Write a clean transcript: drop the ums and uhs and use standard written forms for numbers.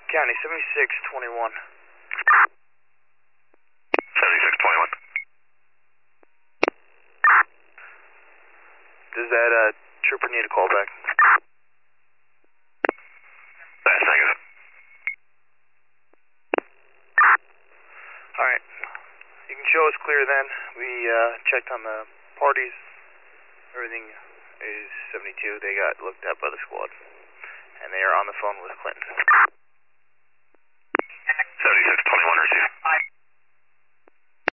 County 7621. 7621. Does that trooper need a call back? That's negative. Alright. You can show us clear then. We checked on the parties. Everything is 72. They got looked at by the squad. And they are on the phone with Clinton. 7621 received.